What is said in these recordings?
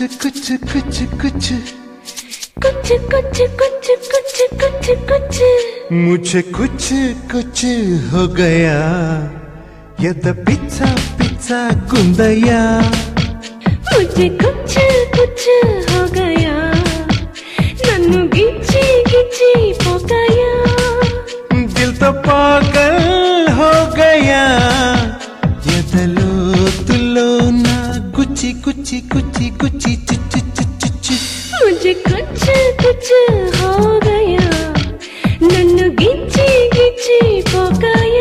कुछ कुछ कुछ कुछ कुछ कुछ कुछ कुछ कुछ मुझे कुछ कुछ हो गया यद पिज्जा पिज्जा गुंदया मुझे कुछ कुछ हो गया नन्नु गिच्ची गिच्ची पोकाया दिल तो पागल हो गया यदलो तुलो ना गुची गुची गुची गुची चुच चुच चुच मुझे कुछ कुछ हो गया नन्नु गिच्ची गिच्ची पोकाया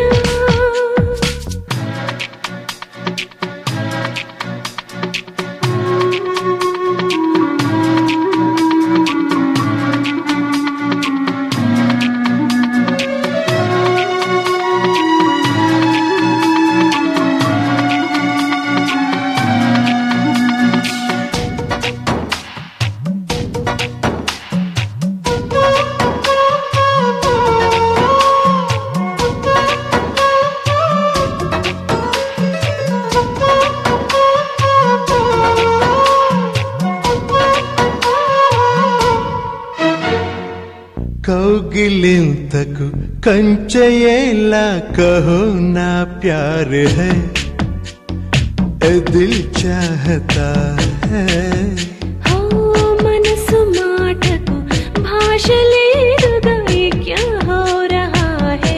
कौगिलिंतकु कंचयेला कहो ना प्यार है ए दिल चाहता है हो मनसु माटकु भाषलेरुगा ये क्या हो रहा है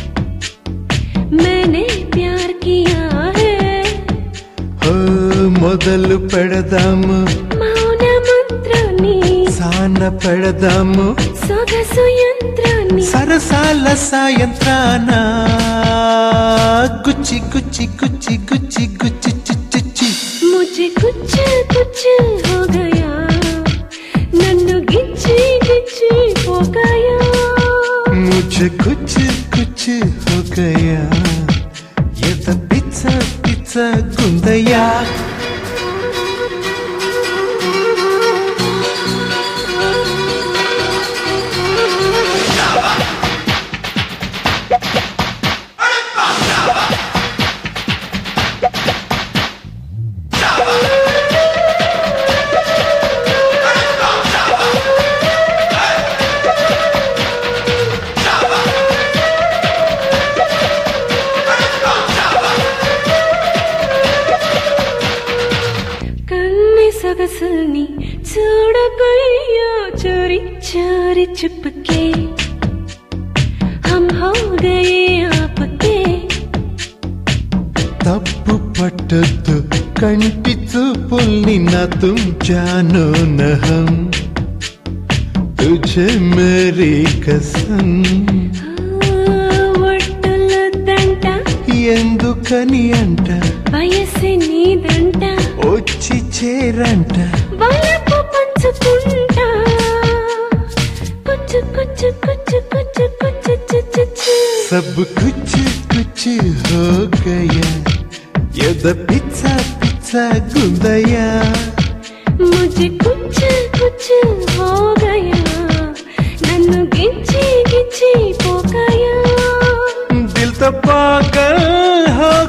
मैंने प्यार किया है हो मोदलु पेडदामु मौन मंत्रनी सान पेडदामु సొగసు యంత్రాన్ని సరసాల సాయంత్రాన గుచ్చి గుచ్చి గుచ్చి గుచ్చి గుచ్చి చిచ్చి मुझे कुछ कुछ हो गया नन्नु गिच्ची गिच्ची पोकाया मुझे कुछ कुछ हो गया ये तो पिज्जा पिज्जा गुंदया సొగసుని చూడకయ్యో చోరీ చోరీ చుపకే हम हो गए आपके తప్పు పట్టదు కంటి చూపుల్ని నా तुम जानो न हम तुझे मेरी कसम ఒట్టులొద్దంట ఎందుకని అంట వయసు నీదంట వచ్చి చేరంట వలపు పంచుకుంటా కుచ్చు కుచ్చు కుచ్చు కుచ్చు కుచ్చు కుచ్చు కుచ్చు सब कुछ कुछ हो गया यद पिज्जा पिज्जा गुंदया मुझे कुछ कुछ हो गया नन्नु गिच्ची गिच्ची पोकाया दिल तो पागल हो